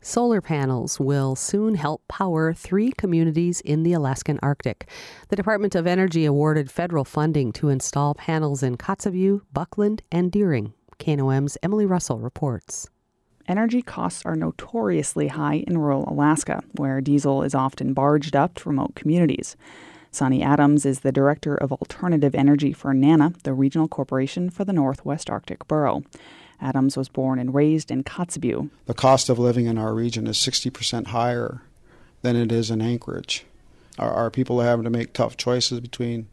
Solar panels will soon help power 3 communities in the Alaskan Arctic. The Department of Energy awarded federal funding to install panels in Kotzebue, Buckland, and Deering. KNOM's Emily Russell reports. Energy costs are notoriously high in rural Alaska, where diesel is often barged up to remote communities. Sonny Adams is the Director of Alternative Energy for NANA, the regional corporation for the Northwest Arctic Borough. Adams was born and raised in Kotzebue. The cost of living in our region is 60% higher than it is in Anchorage. Our people are having to make tough choices between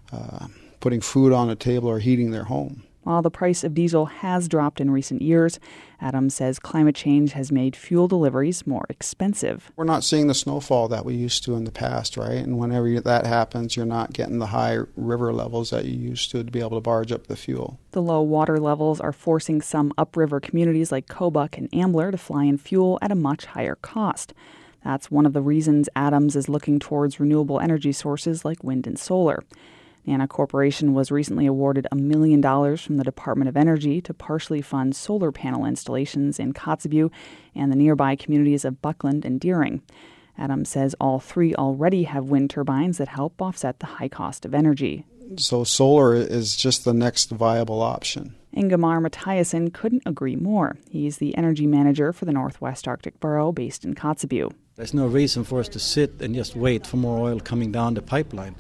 putting food on the table or heating their home. While the price of diesel has dropped in recent years, Adams says climate change has made fuel deliveries more expensive. We're not seeing the snowfall that we used to in the past, right? And whenever that happens, you're not getting the high river levels that you used to be able to barge up the fuel. The low water levels are forcing some upriver communities like Kobuk and Ambler to fly in fuel at a much higher cost. That's one of the reasons Adams is looking towards renewable energy sources like wind and solar. NANA Corporation was recently awarded $1 million from the Department of Energy to partially fund solar panel installations in Kotzebue and the nearby communities of Buckland and Deering. Adams says all 3 already have wind turbines that help offset the high cost of energy. So solar is just the next viable option. Ingemar Mathiasen couldn't agree more. He's the energy manager for the Northwest Arctic Borough based in Kotzebue. There's no reason for us to sit and just wait for more oil coming down the pipeline.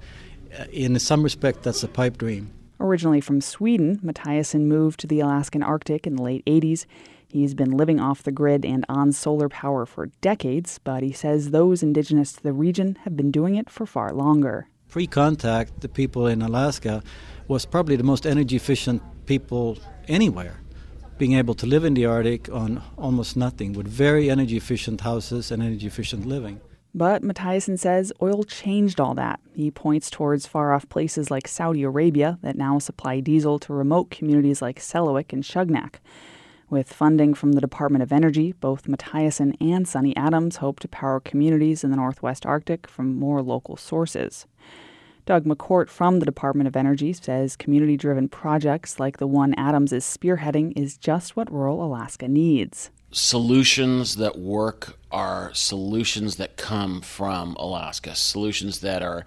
In some respect, that's a pipe dream. Originally from Sweden, Mathiasen moved to the Alaskan Arctic in the late 80s. He's been living off the grid and on solar power for decades, but he says those indigenous to the region have been doing it for far longer. Pre-contact, the people in Alaska was probably the most energy-efficient people anywhere, being able to live in the Arctic on almost nothing, with very energy-efficient houses and energy-efficient living. But Mathiasen says oil changed all that. He points towards far-off places like Saudi Arabia that now supply diesel to remote communities like Selawik and Shugnak. With funding from the Department of Energy, both Mathiasen and Sonny Adams hope to power communities in the Northwest Arctic from more local sources. Doug McCourt from the Department of Energy says community-driven projects like the one Adams is spearheading is just what rural Alaska needs. Solutions that work are solutions that come from Alaska, solutions that are,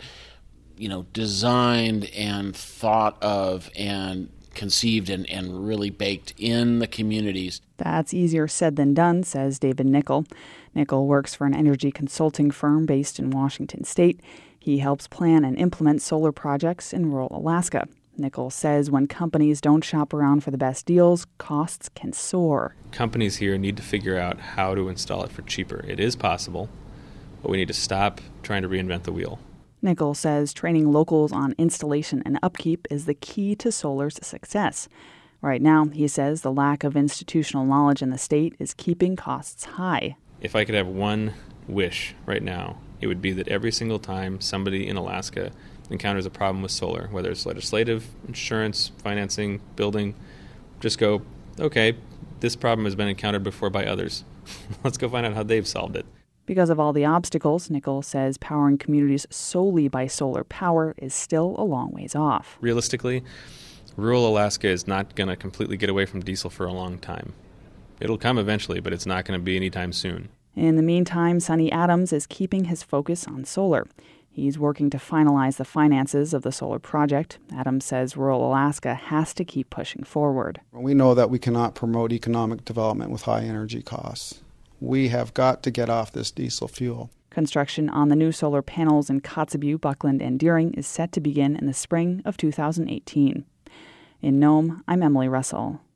designed and thought of and conceived and really baked in the communities. That's easier said than done, says David Nickel. Nickel works for an energy consulting firm based in Washington state. He helps plan and implement solar projects in rural Alaska. Nickel says when companies don't shop around for the best deals, costs can soar. Companies here need to figure out how to install it for cheaper. It is possible, but we need to stop trying to reinvent the wheel. Nickel says training locals on installation and upkeep is the key to solar's success. Right now, he says the lack of institutional knowledge in the state is keeping costs high. If I could have one wish right now, it would be that every single time somebody in Alaska encounters a problem with solar, whether it's legislative, insurance, financing, building, just go, okay, this problem has been encountered before by others. Let's go find out how they've solved it. Because of all the obstacles, Nickel says powering communities solely by solar power is still a long ways off. Realistically, rural Alaska is not going to completely get away from diesel for a long time. It'll come eventually, but it's not going to be anytime soon. In the meantime, Sonny Adams is keeping his focus on solar. He's working to finalize the finances of the solar project. Adams says rural Alaska has to keep pushing forward. We know that we cannot promote economic development with high energy costs. We have got to get off this diesel fuel. Construction on the new solar panels in Kotzebue, Buckland, and Deering is set to begin in the spring of 2018. In Nome, I'm Emily Russell.